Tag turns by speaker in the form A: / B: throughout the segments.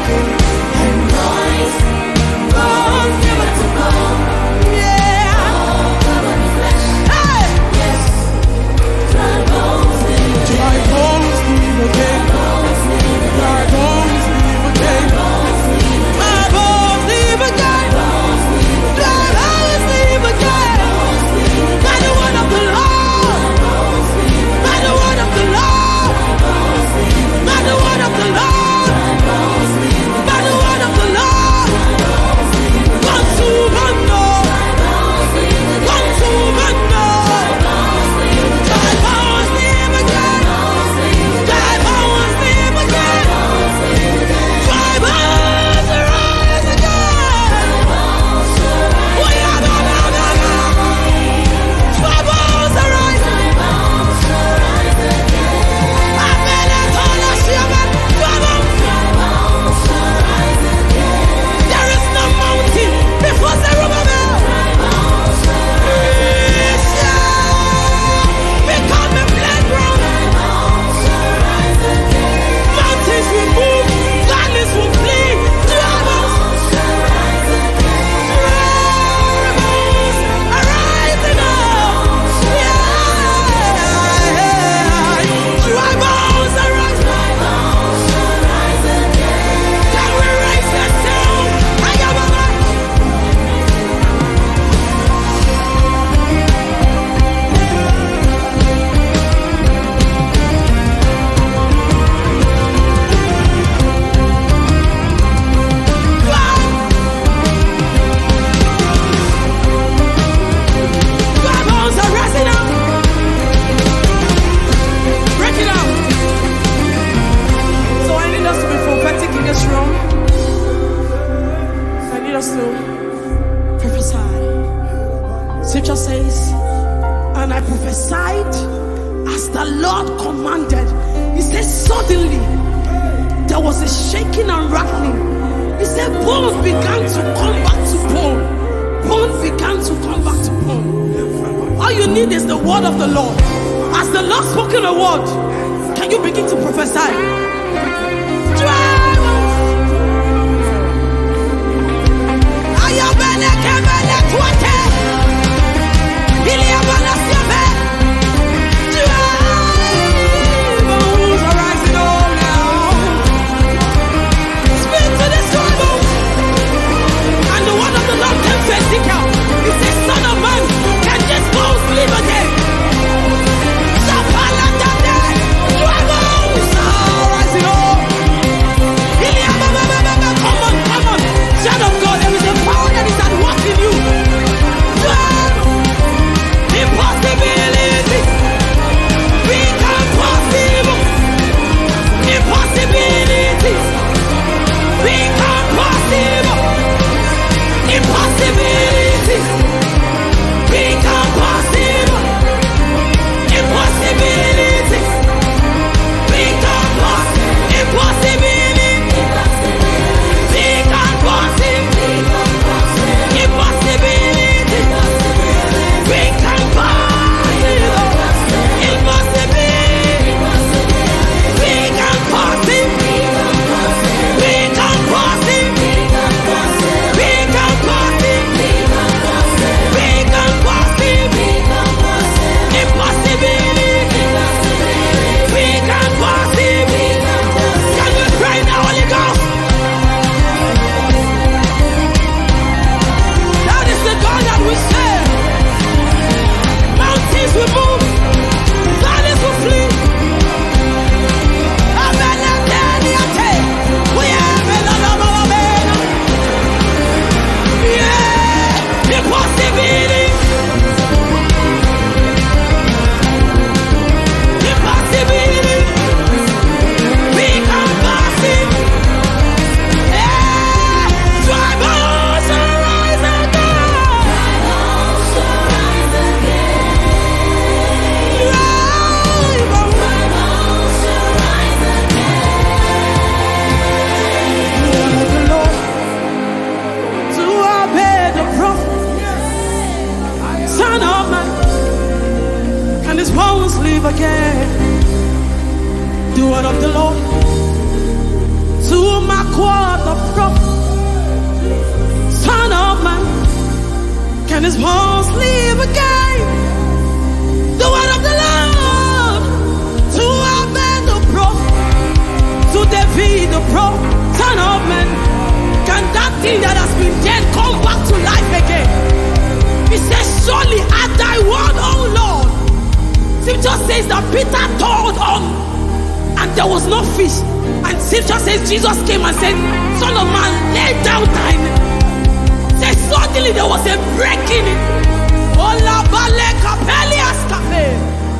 A: Scripture says, and I prophesied as the Lord commanded. He says, suddenly there was a shaking and rattling. He said, bones began to come back to bone. Bones began to come back to bone. All you need is the word of the Lord. As the Lord spoken a word, can you begin to prophesy? Again, the word of the Lord to my quad everything that has been dead come back to life again. He says, surely at thy word, O Lord. Scripture says that Peter told on, and there was no fish. And Scripture says Jesus came and said, Son of man, lay down thine. Says suddenly there was a breaking. Ola bale kapelias kape.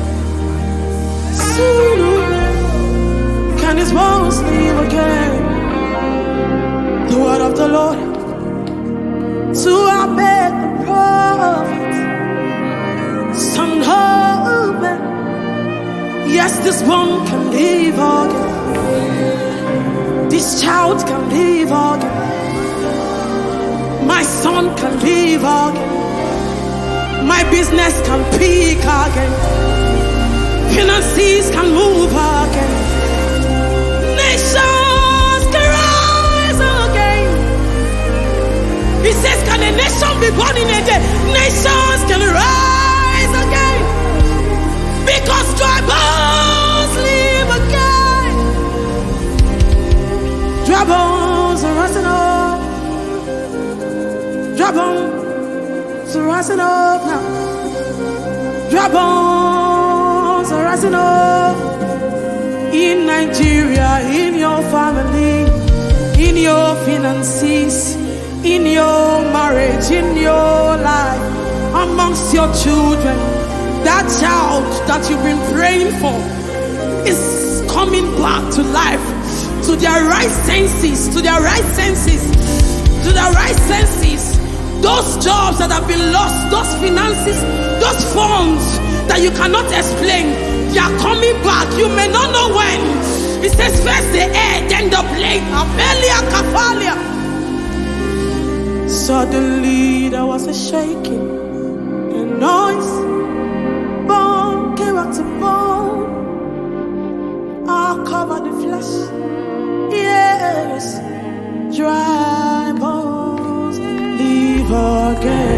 A: Soon can his bones live again? The word of the Lord to obey the prophet. Son of man, yes, this one can live again. This child can live again. My son can live again. My business can peak again. Finances can move again. Nations can rise again. He says, can a nation be born in a day? Nations can rise again. Because dry bones live again. Dry bones are rising up. Dry bones are rising up now. Dry bones are rising up. In Nigeria, in your family, in your finances, in your marriage, in your life, amongst your children. That child that you've been praying for is coming back to life, to their right senses, to their right senses, to their right senses. Those jobs that have been lost, those finances, those funds that you cannot explain, they are coming back. You may not know when. It says first the air, then the plane. Amelia Kafalia. Suddenly there was a shaking, a noise. Bone came back to bone. I'll cover the flesh. Yes, dry bones live again.